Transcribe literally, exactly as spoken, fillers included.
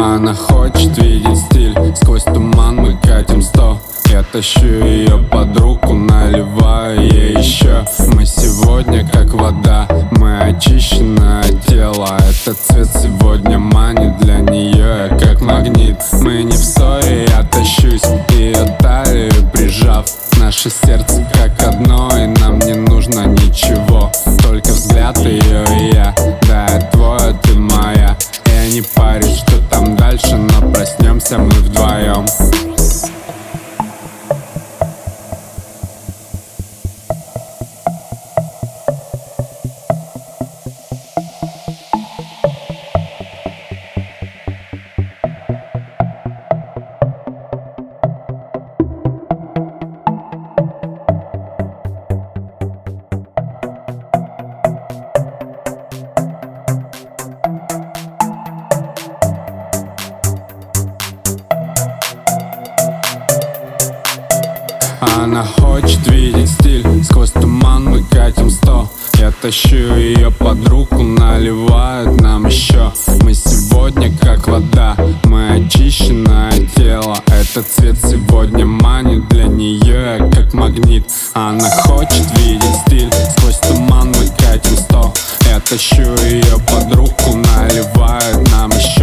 Она хочет видеть стиль, сквозь туман мы катим сто. Я тащу ее под руку, наливаю ей еще. Мы сегодня как вода, мы очищенное тело. Этот цвет сегодня манит, для нее я как магнит. Мы не в ссоре, я тащусь, ее талию прижав. Наше сердце как одно, и нам не нужно ничего, только взгляд ее и я. Да, я твой, ты моя. Я не парюсь, что там дальше, но проснемся мы вдвоем. Она хочет видеть стиль, сквозь туман мы катим сто. Я тащу ее под руку, наливают нам еще. Мы сегодня как вода, мы очищенное тело. Этот цвет сегодня манит, для нее я как магнит. Она хочет видеть стиль, сквозь туман мы катим сто. Я тащу ее под руку, наливают нам еще.